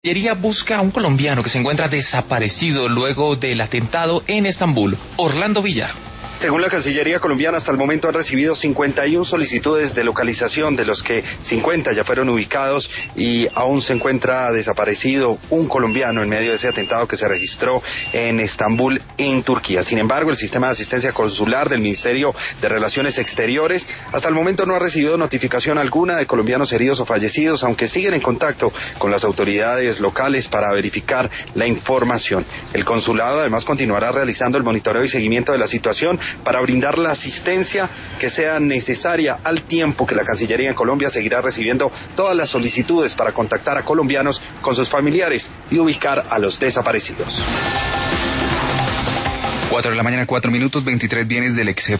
Cancillería busca a un colombiano que se encuentra desaparecido luego del atentado en Estambul. Orlando Villar. Según la Cancillería colombiana, hasta el momento han recibido 51 solicitudes de localización, de los que 50 ya fueron ubicados y aún se encuentra desaparecido un colombiano en medio de ese atentado que se registró en Estambul, en Turquía. Sin embargo, el sistema de asistencia consular del Ministerio de Relaciones Exteriores hasta el momento no ha recibido notificación alguna de colombianos heridos o fallecidos, aunque siguen en contacto con las autoridades locales para verificar la información. El consulado además continuará realizando el monitoreo y seguimiento de la situación para brindar la asistencia que sea necesaria, al tiempo que la Cancillería en Colombia seguirá recibiendo todas las solicitudes para contactar a colombianos con sus familiares y ubicar a los desaparecidos. 4 de la mañana, 4 minutos, 23 bienes del ex jefe